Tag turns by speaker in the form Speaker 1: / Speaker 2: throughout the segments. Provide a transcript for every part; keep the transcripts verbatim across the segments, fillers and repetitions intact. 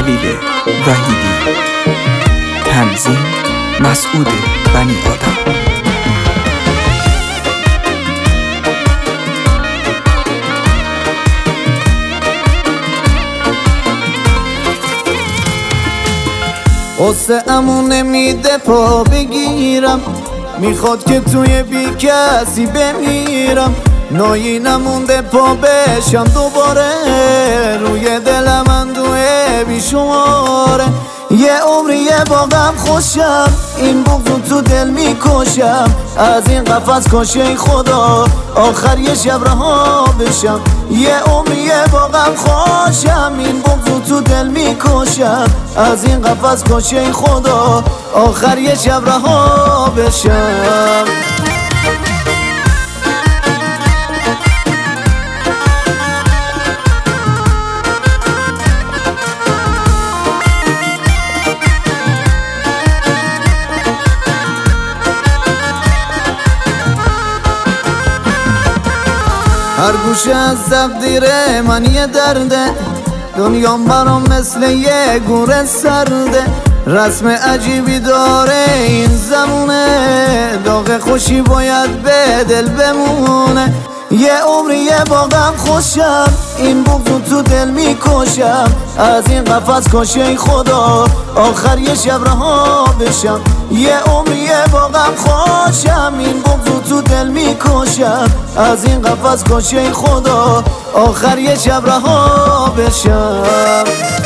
Speaker 1: خلیل وحیدی. تنظیم مسعود بنی آدم.
Speaker 2: قصه امون نمیده پا بگیرم، میخواد که توی بی کسی بمیرم. نایی نمونده پا بشم دوباره، روی دلم اندوه بیشماره. یه عمریه با غم خوشم، این بغضو تو دل میکشم. از این قفس کشه خدا آخر یه شب رها بشم. یه عمریه با غم خوشم، این بغضو تو دل میکشم. از این قفس کشه خدا آخر یه شب رها بشم. هر گوشه از تقدیر من یه درده، دنیام برام مثل یه گوره سرده. رسم عجیبی داره این زمونه، داغ خوشی باید به دل بمونه. یه عمریه با غم خوشم، این بغضو تو دل میکشم. از این قفس کشه خدا آخر یه شب رها بشم. یه عمریه با غم خوشم، این بغضو تو دل میکشم. از این قفس کشه خدا آخر یه شب رها بشم.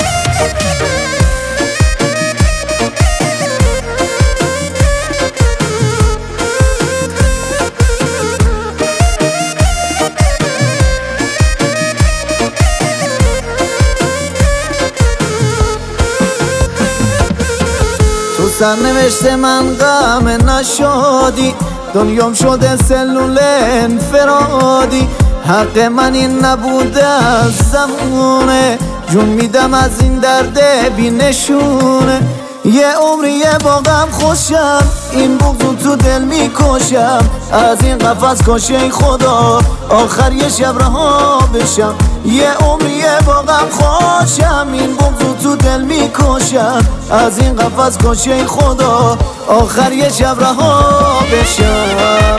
Speaker 2: تو سرنوشت من غم نشادی، دنیام شده سلول انفرادی. حق من این نبوده از زمونه، جون میدم از این درد بی نشونه. یه عمریه با غم خوشم، این بغضو تو دل میکشم. از این قفس کشه خدا آخر یه شب رها بشم. یه عمریه با غم خوشم، این بغضو تو دل میکشم. از این قفس کشه خدا آخر یه شب رها بشم.